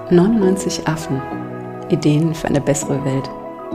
99 Affen. Ideen für eine bessere Welt.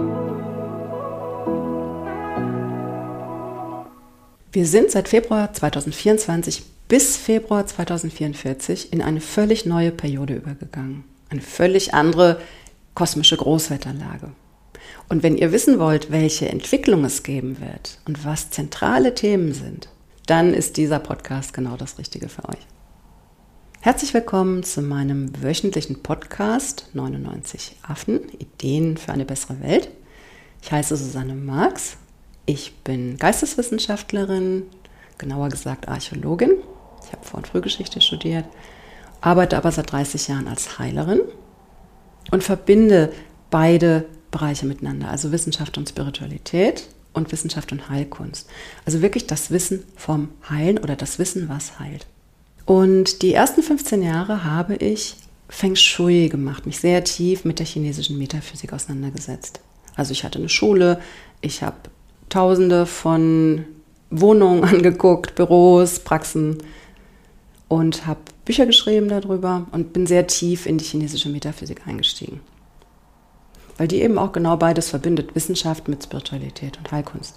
Wir sind seit Februar 2024 bis Februar 2044 in eine völlig neue Periode übergegangen. Eine völlig andere kosmische Großwetterlage. Und wenn ihr wissen wollt, welche Entwicklung es geben wird und was zentrale Themen sind, dann ist dieser Podcast genau das Richtige für euch. Herzlich willkommen zu meinem wöchentlichen Podcast 99 Affen, Ideen für eine bessere Welt. Ich heiße Susanne Marx, ich bin Geisteswissenschaftlerin, genauer gesagt Archäologin. Ich habe Vor- und Frühgeschichte studiert, arbeite aber seit 30 Jahren als Heilerin und verbinde beide Bereiche miteinander, also Wissenschaft und Spiritualität und Wissenschaft und Heilkunst. Also wirklich das Wissen vom Heilen oder das Wissen, was heilt. Und die ersten 15 Jahre habe ich Feng Shui gemacht, mich sehr tief mit der chinesischen Metaphysik auseinandergesetzt. Also ich hatte eine Schule, ich habe Tausende von Wohnungen angeguckt, Büros, Praxen und habe Bücher geschrieben darüber und bin sehr tief in die chinesische Metaphysik eingestiegen. Weil die eben auch genau beides verbindet, Wissenschaft mit Spiritualität und Heilkunst.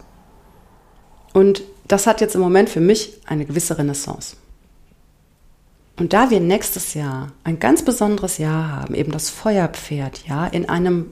Und das hat jetzt im Moment für mich eine gewisse Renaissance. Und da wir nächstes Jahr ein ganz besonderes Jahr haben, eben das Feuerpferdjahr, in einer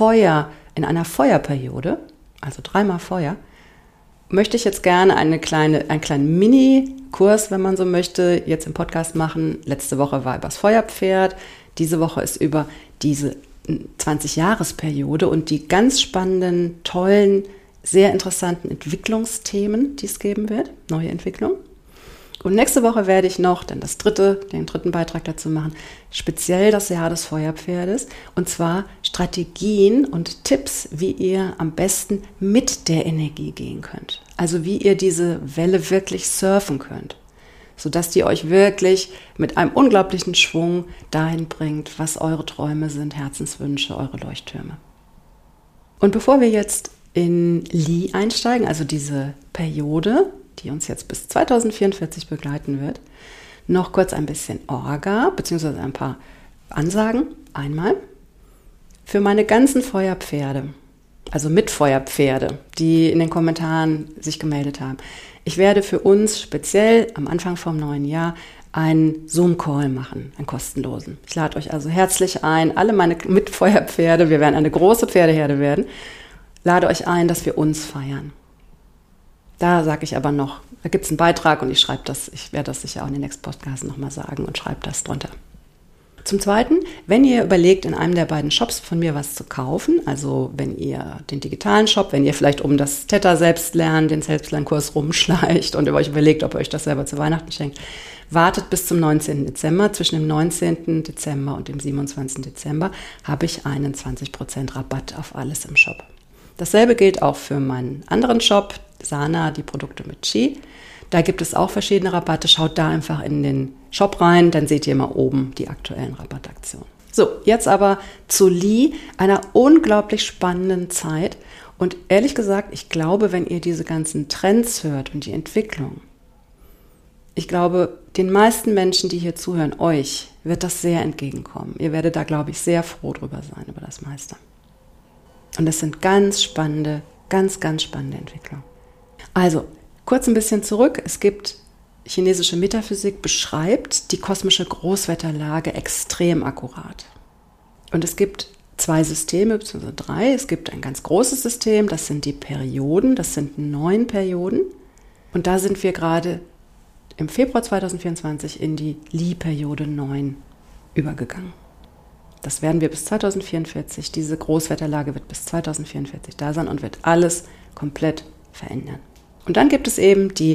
Feuerperiode, also 3-mal Feuer, möchte ich jetzt gerne einen kleinen Mini-Kurs, wenn man so möchte, jetzt im Podcast machen. Letzte Woche war über das Feuerpferd, diese Woche ist über diese 20-Jahresperiode und die ganz spannenden, tollen, sehr interessanten Entwicklungsthemen, die es geben wird, neue Entwicklungen. Und nächste Woche werde ich noch den dritten Beitrag dazu machen, speziell das Jahr des Feuerpferdes, und zwar Strategien und Tipps, wie ihr am besten mit der Energie gehen könnt. Also wie ihr diese Welle wirklich surfen könnt, sodass die euch wirklich mit einem unglaublichen Schwung dahin bringt, was eure Träume sind, Herzenswünsche, eure Leuchttürme. Und bevor wir jetzt in Li einsteigen, also diese Periode, die uns jetzt bis 2044 begleiten wird, noch kurz ein bisschen Orga, beziehungsweise ein paar Ansagen. Einmal für meine ganzen Feuerpferde, also Mitfeuerpferde, die in den Kommentaren sich gemeldet haben. Ich werde für uns speziell am Anfang vom neuen Jahr einen Zoom-Call machen, einen kostenlosen. Ich lade euch also herzlich ein, alle meine Mitfeuerpferde, wir werden eine große Pferdeherde werden, lade euch ein, dass wir uns feiern. Da sage ich aber noch, da gibt es einen Beitrag und ich werde das sicher auch in den nächsten Podcasts nochmal sagen und schreibe das drunter. Zum Zweiten, wenn ihr überlegt, in einem der beiden Shops von mir was zu kaufen, also wenn ihr den digitalen Shop, wenn ihr vielleicht um das Theta-Selbstlernen, den Selbstlernkurs rumschleicht und euch überlegt, ob ihr euch das selber zu Weihnachten schenkt, wartet bis zum 19. Dezember. Zwischen dem 19. Dezember und dem 27. Dezember habe ich einen 20% Rabatt auf alles im Shop. Dasselbe gilt auch für meinen anderen Shop, Sana, die Produkte mit Qi. Da gibt es auch verschiedene Rabatte. Schaut da einfach in den Shop rein, dann seht ihr mal oben die aktuellen Rabattaktionen. So, jetzt aber zu Li, einer unglaublich spannenden Zeit. Und ehrlich gesagt, ich glaube, wenn ihr diese ganzen Trends hört und die Entwicklung, ich glaube, den meisten Menschen, die hier zuhören, euch wird das sehr entgegenkommen. Ihr werdet da, glaube ich, sehr froh drüber sein, über das meiste. Und das sind ganz spannende Entwicklungen. Also, kurz ein bisschen zurück. Es gibt chinesische Metaphysik, beschreibt die kosmische Großwetterlage extrem akkurat. Und es gibt 2 Systeme, beziehungsweise 3. Es gibt ein ganz großes System, das sind die Perioden, das sind 9 Perioden. Und da sind wir gerade im Februar 2024 in die Li-Periode 9 übergegangen. Das werden wir bis 2044, diese Großwetterlage wird bis 2044 da sein und wird alles komplett verändern. Und dann gibt es eben das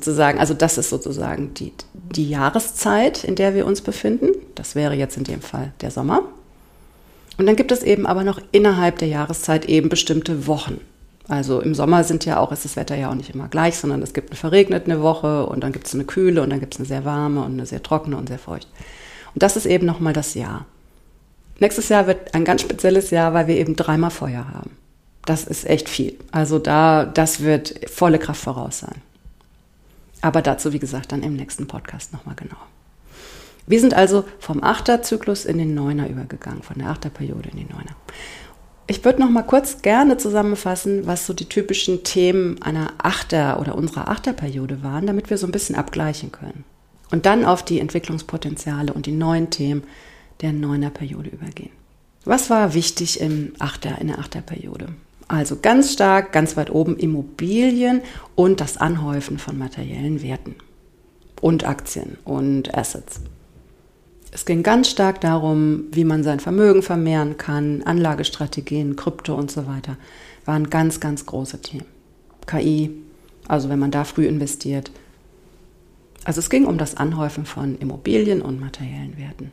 ist sozusagen die Jahreszeit, in der wir uns befinden. Das wäre jetzt in dem Fall der Sommer. Und dann gibt es eben aber noch innerhalb der Jahreszeit eben bestimmte Wochen. Also im Sommer ist das Wetter ja auch nicht immer gleich, sondern es gibt eine verregnete Woche und dann gibt es eine kühle und dann gibt es eine sehr warme und eine sehr trockene und sehr feucht. Und das ist eben nochmal das Jahr. Nächstes Jahr wird ein ganz spezielles Jahr, weil wir eben 3-mal Feuer haben. Das ist echt viel. Also das wird volle Kraft voraus sein. Aber dazu, wie gesagt, dann im nächsten Podcast nochmal genauer. Wir sind also vom Achterzyklus in den Neuner übergegangen, von der Achterperiode in die Neuner. Ich würde noch mal kurz gerne zusammenfassen, was so die typischen Themen einer oder unserer Achterperiode waren, damit wir so ein bisschen abgleichen können. Und dann auf die Entwicklungspotenziale und die neuen Themen der Neunerperiode übergehen. Was war wichtig in der Achterperiode? Also ganz stark, ganz weit oben Immobilien und das Anhäufen von materiellen Werten und Aktien und Assets. Es ging ganz stark darum, wie man sein Vermögen vermehren kann, Anlagestrategien, Krypto und so weiter, waren ganz, ganz große Themen. KI, also wenn man da früh investiert. Also es ging um das Anhäufen von Immobilien und materiellen Werten.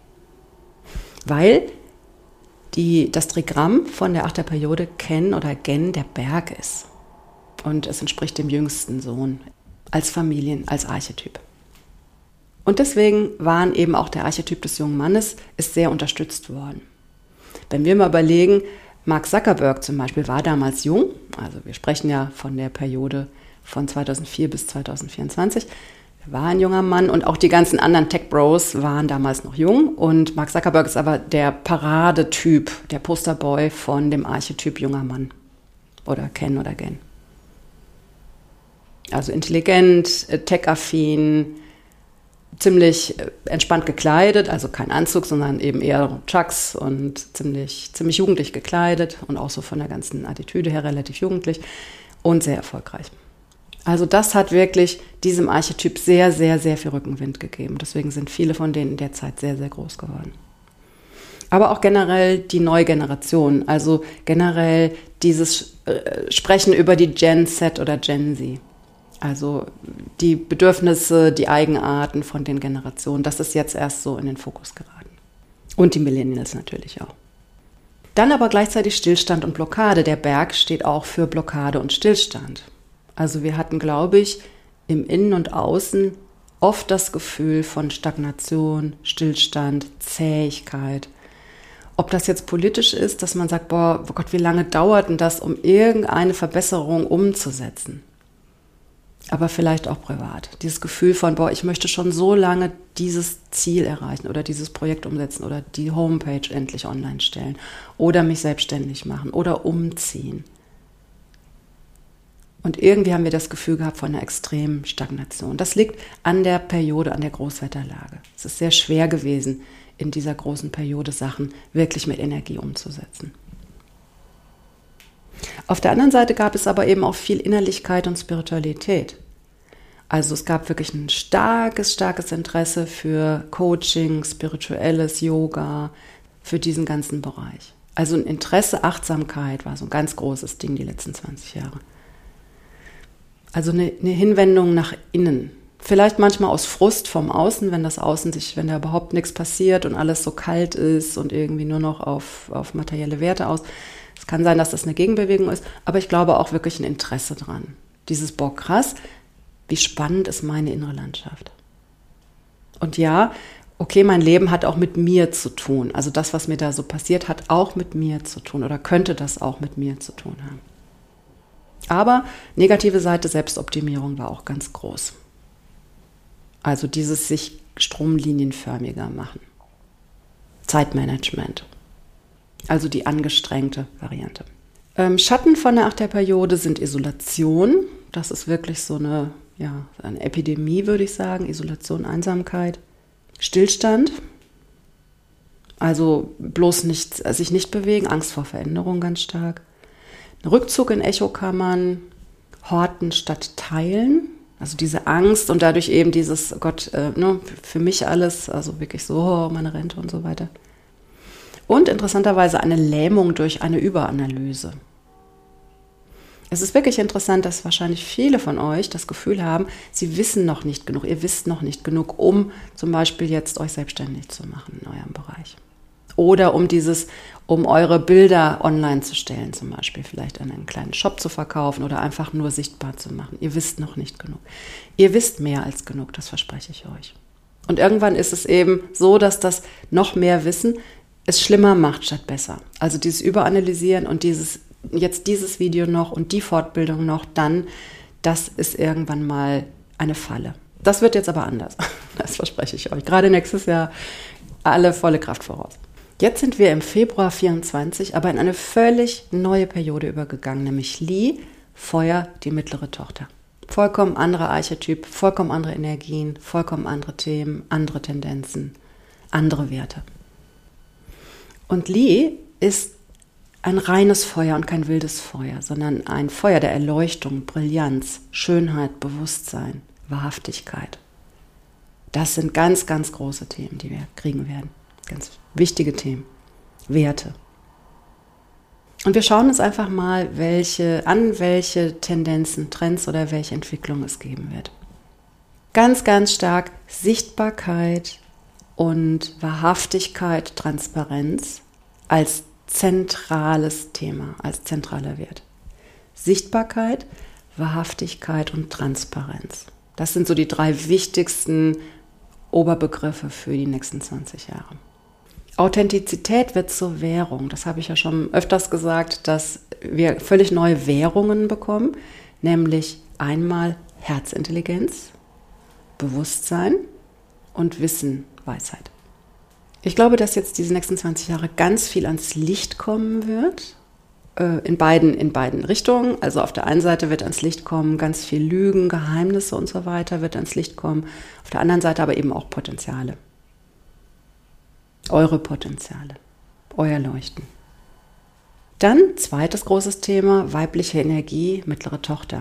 Weil das Trigramm von der Achterperiode Gen der Berg ist. Und es entspricht dem jüngsten Sohn als Archetyp. Und deswegen waren eben auch der Archetyp des jungen Mannes ist sehr unterstützt worden. Wenn wir mal überlegen, Mark Zuckerberg zum Beispiel war damals jung, also wir sprechen ja von der Periode von 2004 bis 2024, er war ein junger Mann und auch die ganzen anderen Tech-Bros waren damals noch jung und Mark Zuckerberg ist aber der Paradetyp, der Posterboy von dem Archetyp junger Mann oder Gen. Also intelligent, tech-affin, ziemlich entspannt gekleidet, also kein Anzug, sondern eben eher Chucks und ziemlich jugendlich gekleidet und auch so von der ganzen Attitüde her relativ jugendlich und sehr erfolgreich. Also das hat wirklich diesem Archetyp sehr, sehr, sehr viel Rückenwind gegeben. Deswegen sind viele von denen in der Zeit sehr, sehr groß geworden. Aber auch generell die neue Generation, also generell dieses Sprechen über die Gen Z oder Gen Z. Also die Bedürfnisse, die Eigenarten von den Generationen, das ist jetzt erst so in den Fokus geraten. Und die Millennials natürlich auch. Dann aber gleichzeitig Stillstand und Blockade. Der Berg steht auch für Blockade und Stillstand. Also wir hatten, glaube ich, im Innen und Außen oft das Gefühl von Stagnation, Stillstand, Zähigkeit. Ob das jetzt politisch ist, dass man sagt, boah, oh Gott, wie lange dauert denn das, um irgendeine Verbesserung umzusetzen? Aber vielleicht auch privat. Dieses Gefühl von, boah, ich möchte schon so lange dieses Ziel erreichen oder dieses Projekt umsetzen oder die Homepage endlich online stellen oder mich selbstständig machen oder umziehen. Und irgendwie haben wir das Gefühl gehabt von einer extremen Stagnation. Das liegt an der Periode, an der Großwetterlage. Es ist sehr schwer gewesen, in dieser großen Periode Sachen wirklich mit Energie umzusetzen. Auf der anderen Seite gab es aber eben auch viel Innerlichkeit und Spiritualität. Also es gab wirklich ein starkes Interesse für Coaching, spirituelles Yoga, für diesen ganzen Bereich. Also ein Interesse, Achtsamkeit war so ein ganz großes Ding die letzten 20 Jahre. Also eine Hinwendung nach innen. Vielleicht manchmal aus Frust vom Außen, wenn da überhaupt nichts passiert und alles so kalt ist und irgendwie nur noch auf materielle Werte aus. Es kann sein, dass das eine Gegenbewegung ist, aber ich glaube auch wirklich ein Interesse dran. Dieses, boah, krass, wie spannend ist meine innere Landschaft. Und ja, okay, mein Leben hat auch mit mir zu tun. Also das, was mir da so passiert, hat auch mit mir zu tun oder könnte das auch mit mir zu tun haben. Aber negative Seite, Selbstoptimierung war auch ganz groß. Also dieses sich stromlinienförmiger machen. Zeitmanagement. Also die angestrengte Variante. Schatten von der Achterperiode sind Isolation. Das ist wirklich so eine Epidemie, würde ich sagen. Isolation, Einsamkeit. Stillstand. Also bloß sich nicht bewegen. Angst vor Veränderung ganz stark. Rückzug in Echokammern. Horten statt teilen. Also diese Angst und dadurch eben dieses, oh Gott, für mich alles, also wirklich so, meine Rente und so weiter. Und interessanterweise eine Lähmung durch eine Überanalyse. Es ist wirklich interessant, dass wahrscheinlich viele von euch das Gefühl haben, sie wissen noch nicht genug, ihr wisst noch nicht genug, um zum Beispiel jetzt euch selbstständig zu machen in eurem Bereich. Oder um eure Bilder online zu stellen, zum Beispiel vielleicht in einen kleinen Shop zu verkaufen oder einfach nur sichtbar zu machen. Ihr wisst noch nicht genug. Ihr wisst mehr als genug, das verspreche ich euch. Und irgendwann ist es eben so, dass das noch mehr Wissen es schlimmer macht statt besser. Also dieses Überanalysieren und dieses Video noch und die Fortbildung noch, dann, das ist irgendwann mal eine Falle. Das wird jetzt aber anders. Das verspreche ich euch. Gerade nächstes Jahr alle volle Kraft voraus. Jetzt sind wir im Februar 24, aber in eine völlig neue Periode übergegangen, nämlich Li, Feuer, die mittlere Tochter. Vollkommen anderer Archetyp, vollkommen andere Energien, vollkommen andere Themen, andere Tendenzen, andere Werte. Und Li ist ein reines Feuer und kein wildes Feuer, sondern ein Feuer der Erleuchtung, Brillanz, Schönheit, Bewusstsein, Wahrhaftigkeit. Das sind ganz, ganz große Themen, die wir kriegen werden. Ganz wichtige Themen, Werte. Und wir schauen uns einfach mal, welche Tendenzen, Trends oder welche Entwicklung es geben wird. Ganz, ganz stark Sichtbarkeit und Wahrhaftigkeit, Transparenz als zentrales Thema, als zentraler Wert. Sichtbarkeit, Wahrhaftigkeit und Transparenz. Das sind so die 3 wichtigsten Oberbegriffe für die nächsten 20 Jahre. Authentizität wird zur Währung. Das habe ich ja schon öfters gesagt, dass wir völlig neue Währungen bekommen, nämlich einmal Herzintelligenz, Bewusstsein und Wissen, Weisheit. Ich glaube, dass jetzt diese nächsten 20 Jahre ganz viel ans Licht kommen wird, in beiden Richtungen. Also auf der einen Seite wird ans Licht kommen, ganz viel Lügen, Geheimnisse und so weiter wird ans Licht kommen. Auf der anderen Seite aber eben auch Potenziale. Eure Potenziale, euer Leuchten. Dann zweites großes Thema, weibliche Energie, mittlere Tochter.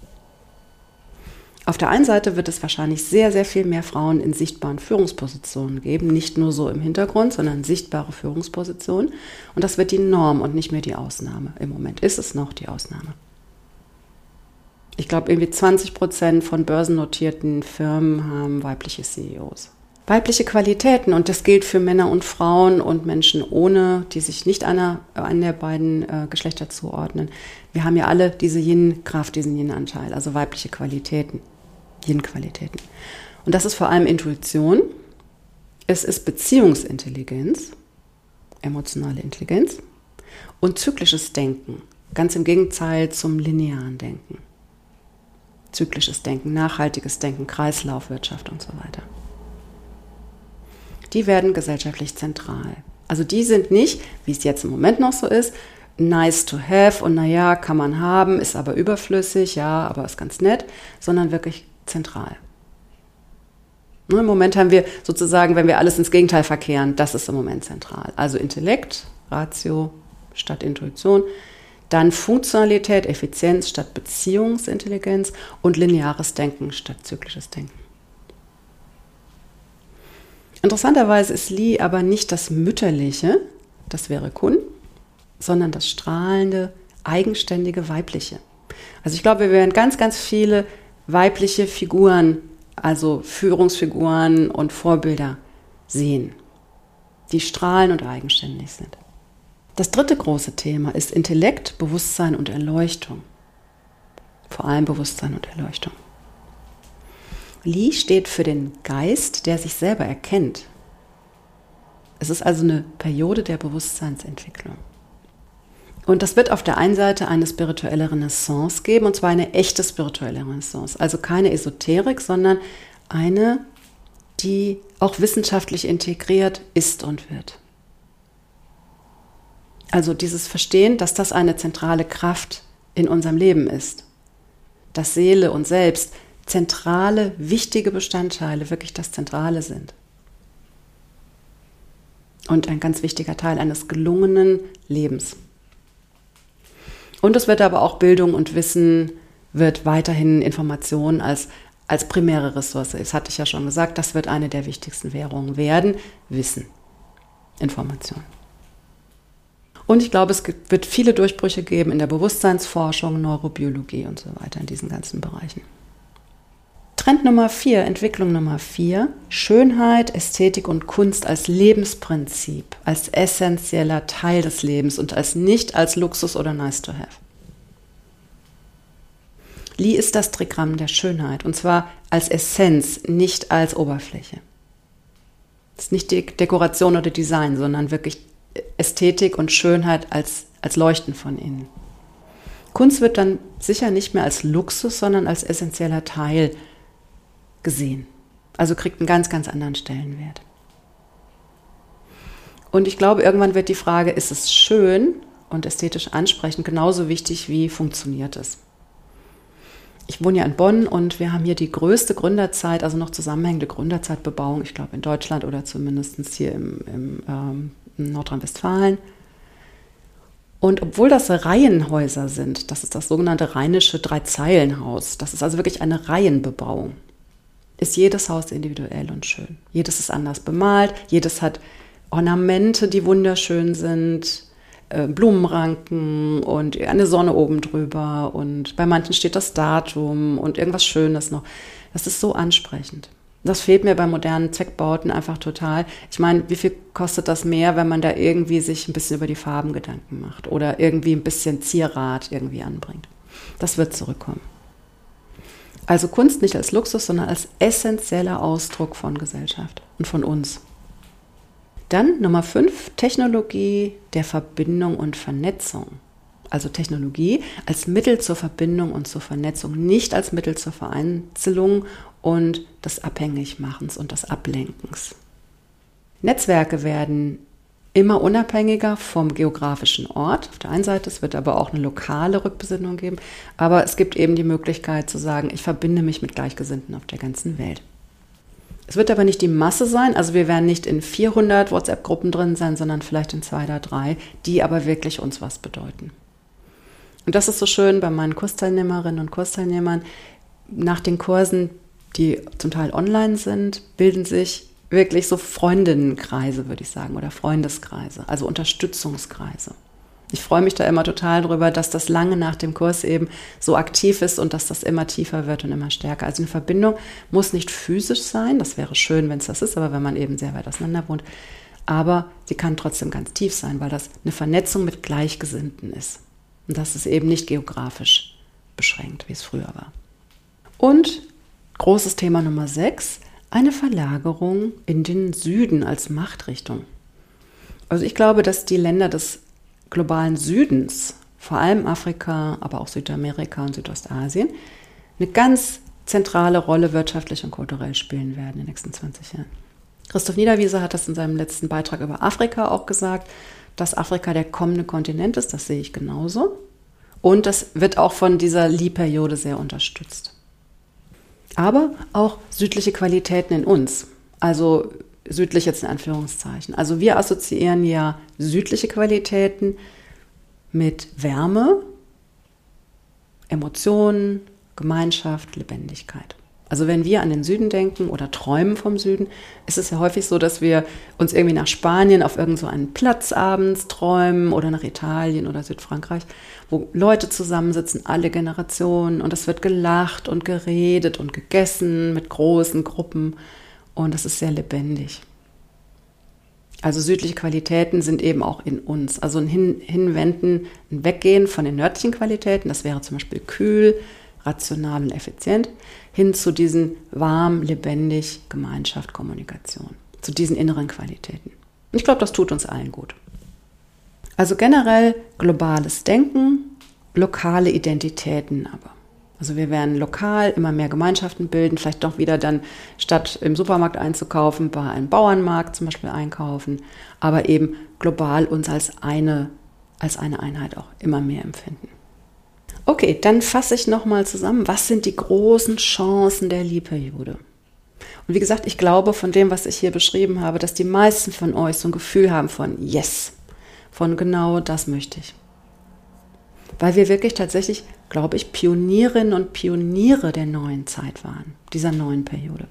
Auf der einen Seite wird es wahrscheinlich sehr, sehr viel mehr Frauen in sichtbaren Führungspositionen geben, nicht nur so im Hintergrund, sondern sichtbare Führungspositionen. Und das wird die Norm und nicht mehr die Ausnahme. Im Moment ist es noch die Ausnahme. Ich glaube, irgendwie 20% von börsennotierten Firmen haben weibliche CEOs. Weibliche Qualitäten, und das gilt für Männer und Frauen und Menschen die sich nicht einer der beiden Geschlechter zuordnen. Wir haben ja alle diese Yin-Kraft, diesen Yin-Anteil, also weibliche Qualitäten, Yin-Qualitäten. Und das ist vor allem Intuition, es ist Beziehungsintelligenz, emotionale Intelligenz und zyklisches Denken, ganz im Gegenteil zum linearen Denken. Zyklisches Denken, nachhaltiges Denken, Kreislaufwirtschaft und so weiter. Die werden gesellschaftlich zentral. Also die sind nicht, wie es jetzt im Moment noch so ist, nice to have und naja, kann man haben, ist aber überflüssig, ja, aber ist ganz nett, sondern wirklich zentral. Im Moment haben wir sozusagen, wenn wir alles ins Gegenteil verkehren, das ist im Moment zentral. Also Intellekt, Ratio statt Intuition, dann Funktionalität, Effizienz statt Beziehungsintelligenz und lineares Denken statt zyklisches Denken. Interessanterweise ist Li aber nicht das Mütterliche, das wäre Kun, sondern das strahlende, eigenständige Weibliche. Also ich glaube, wir werden ganz, ganz viele weibliche Figuren, also Führungsfiguren und Vorbilder sehen, die strahlen und eigenständig sind. Das dritte große Thema ist Intellekt, Bewusstsein und Erleuchtung. Vor allem Bewusstsein und Erleuchtung. Li steht für den Geist, der sich selber erkennt. Es ist also eine Periode der Bewusstseinsentwicklung. Und das wird auf der einen Seite eine spirituelle Renaissance geben, und zwar eine echte spirituelle Renaissance. Also keine Esoterik, sondern eine, die auch wissenschaftlich integriert ist und wird. Also dieses Verstehen, dass das eine zentrale Kraft in unserem Leben ist. Dass Seele und Selbst zentrale, wichtige Bestandteile wirklich das Zentrale sind. Und ein ganz wichtiger Teil eines gelungenen Lebens. Und es wird aber auch Bildung und Wissen, wird weiterhin Information als primäre Ressource. Das hatte ich ja schon gesagt, das wird eine der wichtigsten Währungen werden. Wissen, Information. Und ich glaube, es wird viele Durchbrüche geben in der Bewusstseinsforschung, Neurobiologie und so weiter in diesen ganzen Bereichen. Trend Nummer 4, Entwicklung Nummer 4, Schönheit, Ästhetik und Kunst als Lebensprinzip, als essentieller Teil des Lebens und nicht als Luxus oder nice to have. Li ist das Trigramm der Schönheit, und zwar als Essenz, nicht als Oberfläche. Es ist nicht die Dekoration oder Design, sondern wirklich Ästhetik und Schönheit als Leuchten von innen. Kunst wird dann sicher nicht mehr als Luxus, sondern als essentieller Teil gesehen. Also kriegt einen ganz, ganz anderen Stellenwert. Und ich glaube, irgendwann wird die Frage, ist es schön und ästhetisch ansprechend, genauso wichtig wie funktioniert es? Ich wohne ja in Bonn und wir haben hier die größte Gründerzeit, also noch zusammenhängende Gründerzeitbebauung, ich glaube in Deutschland oder zumindest hier im Nordrhein-Westfalen. Und obwohl das Reihenhäuser sind, das ist das sogenannte rheinische Dreizeilenhaus, das ist also wirklich eine Reihenbebauung, ist jedes Haus individuell und schön. Jedes ist anders bemalt, jedes hat Ornamente, die wunderschön sind, Blumenranken und eine Sonne oben drüber und bei manchen steht das Datum und irgendwas Schönes noch. Das ist so ansprechend. Das fehlt mir bei modernen Zweckbauten einfach total. Ich meine, wie viel kostet das mehr, wenn man da irgendwie sich ein bisschen über die Farben Gedanken macht oder irgendwie ein bisschen Zierrat irgendwie anbringt? Das wird zurückkommen. Also Kunst nicht als Luxus, sondern als essentieller Ausdruck von Gesellschaft und von uns. Dann Nummer 5, Technologie der Verbindung und Vernetzung. Also Technologie als Mittel zur Verbindung und zur Vernetzung, nicht als Mittel zur Vereinzelung und des Abhängigmachens und des Ablenkens. Netzwerke werden immer unabhängiger vom geografischen Ort. Auf der einen Seite, es wird aber auch eine lokale Rückbesinnung geben, aber es gibt eben die Möglichkeit zu sagen, ich verbinde mich mit Gleichgesinnten auf der ganzen Welt. Es wird aber nicht die Masse sein, also wir werden nicht in 400 WhatsApp-Gruppen drin sein, sondern vielleicht in 2 oder 3, die aber wirklich uns was bedeuten. Und das ist so schön bei meinen Kursteilnehmerinnen und Kursteilnehmern. Nach den Kursen, die zum Teil online sind, bilden sich wirklich so Freundinnenkreise, würde ich sagen, oder Freundeskreise, also Unterstützungskreise. Ich freue mich da immer total drüber, dass das lange nach dem Kurs eben so aktiv ist und dass das immer tiefer wird und immer stärker. Also eine Verbindung muss nicht physisch sein, das wäre schön, wenn es das ist, aber wenn man eben sehr weit auseinander wohnt. Aber sie kann trotzdem ganz tief sein, weil das eine Vernetzung mit Gleichgesinnten ist. Und das ist eben nicht geografisch beschränkt, wie es früher war. Und großes Thema Nummer 6, eine Verlagerung in den Süden als Machtrichtung. Also ich glaube, dass die Länder des globalen Südens, vor allem Afrika, aber auch Südamerika und Südostasien, eine ganz zentrale Rolle wirtschaftlich und kulturell spielen werden in den nächsten 20 Jahren. Christoph Niederwieser hat das in seinem letzten Beitrag über Afrika auch gesagt, dass Afrika der kommende Kontinent ist, das sehe ich genauso. Und das wird auch von dieser Li-Periode sehr unterstützt. Aber auch südliche Qualitäten in uns, also südlich jetzt in Anführungszeichen. Also wir assoziieren ja südliche Qualitäten mit Wärme, Emotionen, Gemeinschaft, Lebendigkeit. Also wenn wir an den Süden denken oder träumen vom Süden, ist es ja häufig so, dass wir uns irgendwie nach Spanien auf irgend so einen Platz abends träumen oder nach Italien oder Südfrankreich, wo Leute zusammensitzen, alle Generationen und es wird gelacht und geredet und gegessen mit großen Gruppen. Und das ist sehr lebendig. Also südliche Qualitäten sind eben auch in uns. Also ein Hinwenden, ein Weggehen von den nördlichen Qualitäten, das wäre zum Beispiel kühl, rational und effizient, hin zu diesen warm, lebendig, Gemeinschaft, Kommunikation, zu diesen inneren Qualitäten. Und ich glaube, das tut uns allen gut. Also generell globales Denken, lokale Identitäten aber. Also wir werden lokal immer mehr Gemeinschaften bilden, vielleicht doch wieder dann statt im Supermarkt einzukaufen, bei einem Bauernmarkt zum Beispiel einkaufen, aber eben global uns als eine Einheit auch immer mehr empfinden. Okay, dann fasse ich nochmal zusammen, was sind die großen Chancen der Li-Periode? Und wie gesagt, ich glaube von dem, was ich hier beschrieben habe, dass die meisten von euch so ein Gefühl haben von Yes, von genau das möchte ich. Weil wir wirklich tatsächlich, glaube ich, Pionierinnen und Pioniere der neuen Zeit waren, dieser neuen Periode.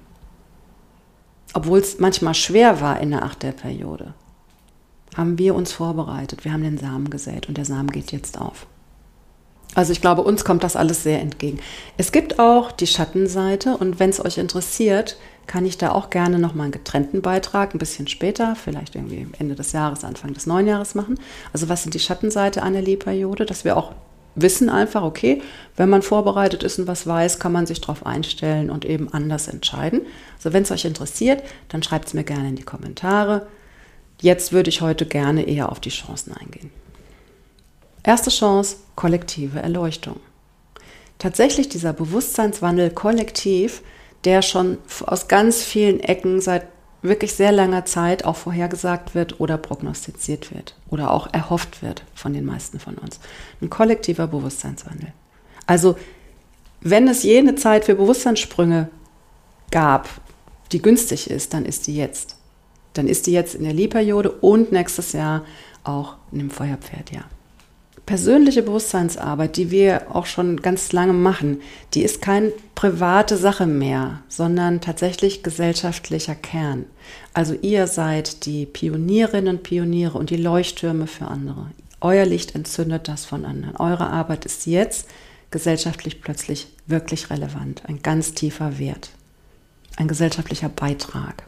Obwohl es manchmal schwer war in der 8. Periode, haben wir uns vorbereitet, wir haben den Samen gesät und der Samen geht jetzt auf. Also ich glaube, uns kommt das alles sehr entgegen. Es gibt auch die Schattenseite und wenn es euch interessiert, kann ich da auch gerne nochmal einen getrennten Beitrag, ein bisschen später, vielleicht irgendwie Ende des Jahres, Anfang des neuen Jahres machen. Also was sind die Schattenseite einer Li-Periode, dass wir auch wissen einfach, okay, wenn man vorbereitet ist und was weiß, kann man sich darauf einstellen und eben anders entscheiden. Also wenn es euch interessiert, dann schreibt es mir gerne in die Kommentare. Jetzt würde ich heute gerne eher auf die Chancen eingehen. Erste Chance, kollektive Erleuchtung. Tatsächlich dieser Bewusstseinswandel kollektiv, der schon aus ganz vielen Ecken seit wirklich sehr langer Zeit auch vorhergesagt wird oder prognostiziert wird oder auch erhofft wird von den meisten von uns. Ein kollektiver Bewusstseinswandel. Also wenn es jene Zeit für Bewusstseinssprünge gab, die günstig ist, dann ist die jetzt. Dann ist die jetzt in der Li-Periode und nächstes Jahr auch in dem Feuerpferdjahr. Persönliche Bewusstseinsarbeit, die wir auch schon ganz lange machen, die ist keine private Sache mehr, sondern tatsächlich gesellschaftlicher Kern. Also ihr seid die Pionierinnen und Pioniere und die Leuchttürme für andere. Euer Licht entzündet das von anderen. Eure Arbeit ist jetzt gesellschaftlich plötzlich wirklich relevant, ein ganz tiefer Wert, ein gesellschaftlicher Beitrag.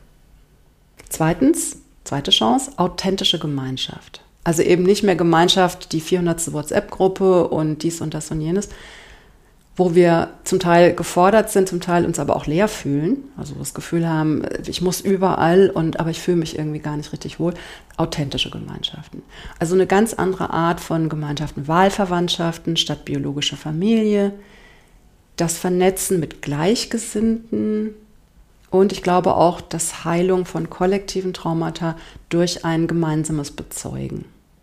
Zweitens, zweite Chance, authentische Gemeinschaft. Also eben nicht mehr Gemeinschaft, die 400. WhatsApp-Gruppe und dies und das und jenes, wo wir zum Teil gefordert sind, zum Teil uns aber auch leer fühlen, also das Gefühl haben, ich muss überall, aber ich fühle mich irgendwie gar nicht richtig wohl. Authentische Gemeinschaften. Also eine ganz andere Art von Gemeinschaften, Wahlverwandtschaften statt biologische Familie, das Vernetzen mit Gleichgesinnten und ich glaube auch das Heilung von kollektiven Traumata durch ein gemeinsames Bezeugen.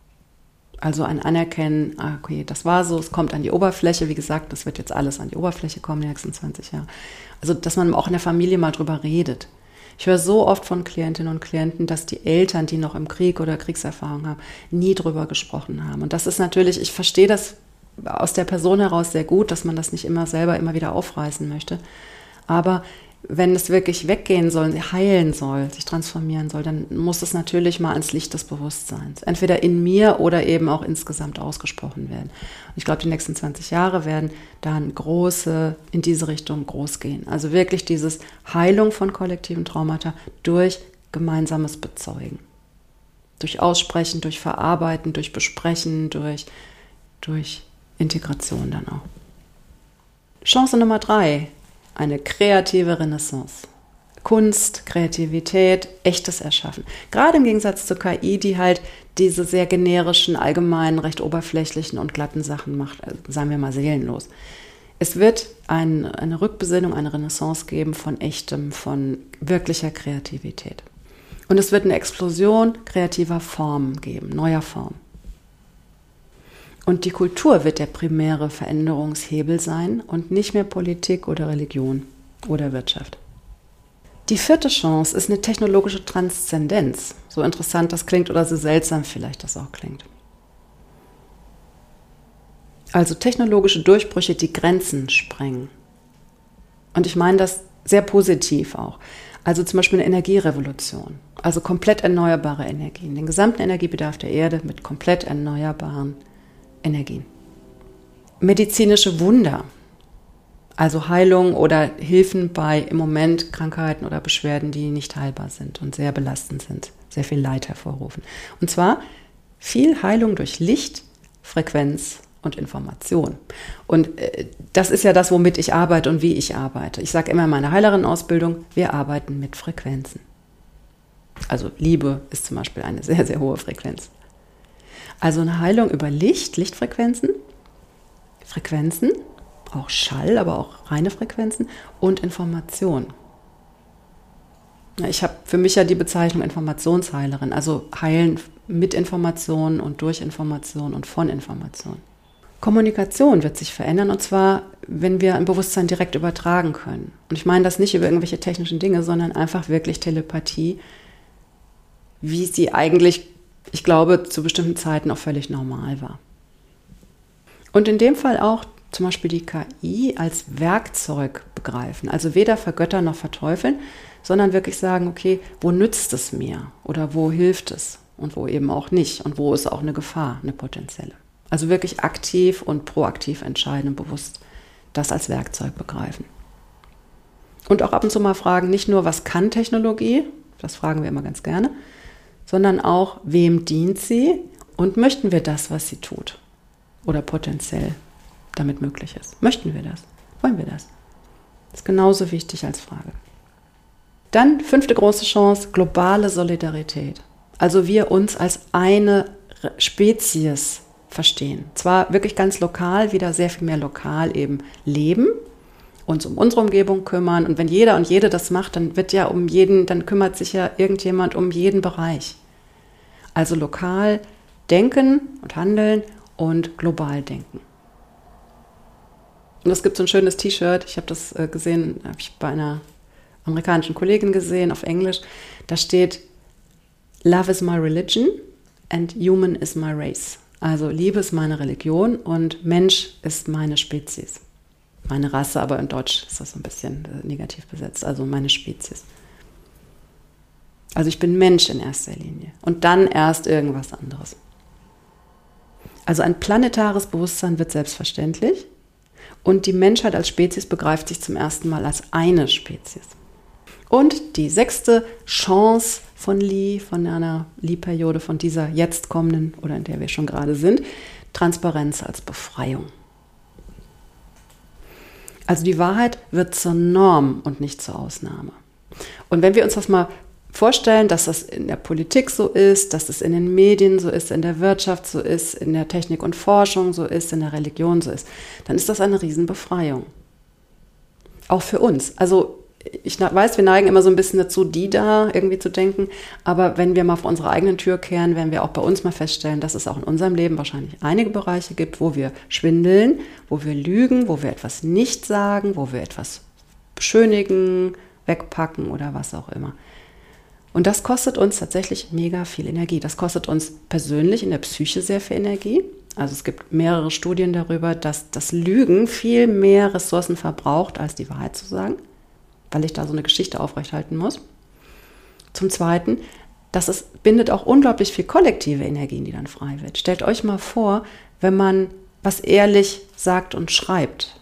Also ein Anerkennen, okay, das war so, es kommt an die Oberfläche. Wie gesagt, das wird jetzt alles an die Oberfläche kommen in den nächsten 20 Jahren. Also, dass man auch in der Familie mal drüber redet. Ich höre so oft von Klientinnen und Klienten, dass die Eltern, die noch im Krieg oder Kriegserfahrung haben, nie drüber gesprochen haben. Und das ist natürlich, ich verstehe das aus der Person heraus sehr gut, dass man das nicht immer selber immer wieder aufreißen möchte. Aber wenn es wirklich weggehen soll, heilen soll, sich transformieren soll, dann muss es natürlich mal ans Licht des Bewusstseins. Entweder in mir oder eben auch insgesamt ausgesprochen werden. Und ich glaube, die nächsten 20 Jahre werden dann in diese Richtung groß gehen. Also wirklich dieses Heilung von kollektiven Traumata durch gemeinsames Bezeugen. Durch Aussprechen, durch Verarbeiten, durch Besprechen, durch Integration dann auch. Chance Nummer 3. Eine kreative Renaissance. Kunst, Kreativität, echtes Erschaffen. Gerade im Gegensatz zur KI, die halt diese sehr generischen, allgemeinen, recht oberflächlichen und glatten Sachen macht, also sagen wir mal seelenlos. Es wird eine Rückbesinnung, eine Renaissance geben von echtem, von wirklicher Kreativität. Und es wird eine Explosion kreativer Formen geben, neuer Formen. Und die Kultur wird der primäre Veränderungshebel sein und nicht mehr Politik oder Religion oder Wirtschaft. Die 4. Chance ist eine technologische Transzendenz. So interessant das klingt oder so seltsam vielleicht das auch klingt. Also technologische Durchbrüche, die Grenzen sprengen. Und ich meine das sehr positiv auch. Also zum Beispiel eine Energierevolution. Also komplett erneuerbare Energien. Den gesamten Energiebedarf der Erde mit komplett erneuerbaren Energien. Medizinische Wunder, also Heilung oder Hilfen bei im Moment Krankheiten oder Beschwerden, die nicht heilbar sind und sehr belastend sind, sehr viel Leid hervorrufen. Und zwar viel Heilung durch Licht, Frequenz und Information. Und das ist ja das, womit ich arbeite und wie ich arbeite. Ich sage immer in meiner Heilerin-Ausbildung, wir arbeiten mit Frequenzen. Also Liebe ist zum Beispiel eine sehr, sehr hohe Frequenz. Also eine Heilung über Lichtfrequenzen, Frequenzen, auch Schall, aber auch reine Frequenzen und Information. Ich habe für mich ja die Bezeichnung Informationsheilerin, also heilen mit Informationen und durch Information und von Information. Kommunikation wird sich verändern und zwar, wenn wir ein Bewusstsein direkt übertragen können. Und ich meine das nicht über irgendwelche technischen Dinge, sondern einfach wirklich Telepathie, wie sie eigentlich, ich glaube, zu bestimmten Zeiten auch völlig normal war. Und in dem Fall auch zum Beispiel die KI als Werkzeug begreifen. Also weder vergöttern noch verteufeln, sondern wirklich sagen, okay, wo nützt es mir oder wo hilft es und wo eben auch nicht und wo ist auch eine Gefahr, eine potenzielle. Also wirklich aktiv und proaktiv entscheiden und bewusst das als Werkzeug begreifen. Und auch ab und zu mal fragen, nicht nur, was kann Technologie, das fragen wir immer ganz gerne, sondern auch, wem dient sie und möchten wir das, was sie tut oder potenziell damit möglich ist. Möchten wir das? Wollen wir das? Das ist genauso wichtig als Frage. Dann 5. große Chance, globale Solidarität. Also wir uns als eine Spezies verstehen. Zwar wirklich ganz lokal, wieder sehr viel mehr lokal eben leben uns um unsere Umgebung kümmern. Und wenn jeder und jede das macht, dann dann kümmert sich ja irgendjemand um jeden Bereich. Also lokal denken und handeln und global denken. Und es gibt so ein schönes T-Shirt, ich habe das gesehen, habe ich bei einer amerikanischen Kollegin gesehen, auf Englisch. Da steht, Love is my religion and human is my race. Also Liebe ist meine Religion und Mensch ist meine Spezies. Meine Rasse, aber in Deutsch ist das so ein bisschen negativ besetzt, also meine Spezies. Also ich bin Mensch in erster Linie und dann erst irgendwas anderes. Also ein planetares Bewusstsein wird selbstverständlich und die Menschheit als Spezies begreift sich zum ersten Mal als eine Spezies. Und die 6. Chance von Li, von einer Li-Periode, von dieser jetzt kommenden oder in der wir schon gerade sind, Transparenz als Befreiung. Also die Wahrheit wird zur Norm und nicht zur Ausnahme. Und wenn wir uns das mal vorstellen, dass das in der Politik so ist, dass es in den Medien so ist, in der Wirtschaft so ist, in der Technik und Forschung so ist, in der Religion so ist, dann ist das eine Riesenbefreiung. Auch für uns. Also ich weiß, wir neigen immer so ein bisschen dazu, die da irgendwie zu denken, aber wenn wir mal vor unsere eigenen Tür kehren, werden wir auch bei uns mal feststellen, dass es auch in unserem Leben wahrscheinlich einige Bereiche gibt, wo wir schwindeln, wo wir lügen, wo wir etwas nicht sagen, wo wir etwas beschönigen, wegpacken oder was auch immer. Und das kostet uns tatsächlich mega viel Energie. Das kostet uns persönlich in der Psyche sehr viel Energie. Also es gibt mehrere Studien darüber, dass das Lügen viel mehr Ressourcen verbraucht, als die Wahrheit zu sagen, weil ich da so eine Geschichte aufrechthalten muss. Zum Zweiten, es bindet auch unglaublich viel kollektive Energien, die dann frei wird. Stellt euch mal vor, wenn man was ehrlich sagt und schreibt,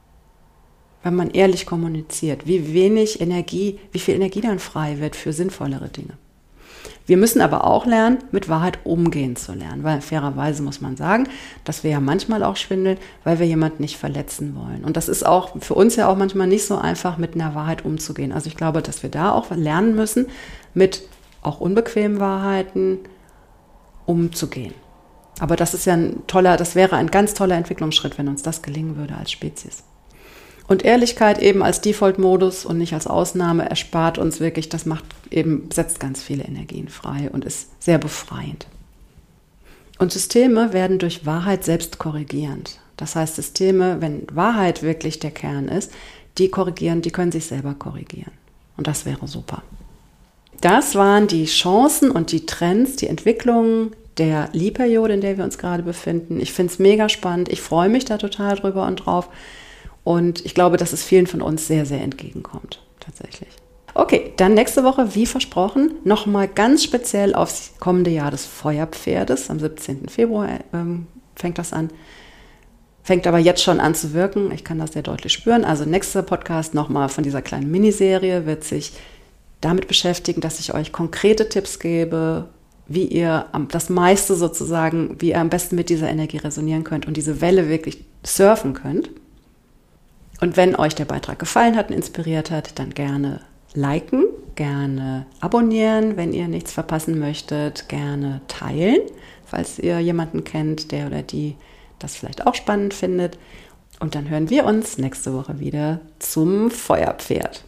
wenn man ehrlich kommuniziert, wie viel Energie dann frei wird für sinnvollere Dinge. Wir müssen aber auch lernen, mit Wahrheit umgehen zu lernen, weil fairerweise muss man sagen, dass wir ja manchmal auch schwindeln, weil wir jemanden nicht verletzen wollen. Und das ist auch für uns ja auch manchmal nicht so einfach, mit einer Wahrheit umzugehen. Also ich glaube, dass wir da auch lernen müssen, mit auch unbequemen Wahrheiten umzugehen. Aber das wäre ein ganz toller Entwicklungsschritt, wenn uns das gelingen würde als Spezies. Und Ehrlichkeit eben als Default-Modus und nicht als Ausnahme erspart uns wirklich, setzt ganz viele Energien frei und ist sehr befreiend. Und Systeme werden durch Wahrheit selbst korrigierend. Das heißt, Systeme, wenn Wahrheit wirklich der Kern ist, die können sich selber korrigieren. Und das wäre super. Das waren die Chancen und die Trends, die Entwicklungen der Li-Periode, in der wir uns gerade befinden. Ich finde es mega spannend. Ich freue mich da total drüber und drauf. Und ich glaube, dass es vielen von uns sehr, sehr entgegenkommt, tatsächlich. Okay, dann nächste Woche, wie versprochen, nochmal ganz speziell aufs kommende Jahr des Feuerpferdes. Am 17. Februar fängt das an. Fängt aber jetzt schon an zu wirken. Ich kann das sehr deutlich spüren. Also nächster Podcast nochmal von dieser kleinen Miniserie wird sich damit beschäftigen, dass ich euch konkrete Tipps gebe, wie ihr das meiste sozusagen, wie ihr am besten mit dieser Energie resonieren könnt und diese Welle wirklich surfen könnt. Und wenn euch der Beitrag gefallen hat und inspiriert hat, dann gerne liken, gerne abonnieren, wenn ihr nichts verpassen möchtet, gerne teilen, falls ihr jemanden kennt, der oder die das vielleicht auch spannend findet. Und dann hören wir uns nächste Woche wieder zum Feuerpferd.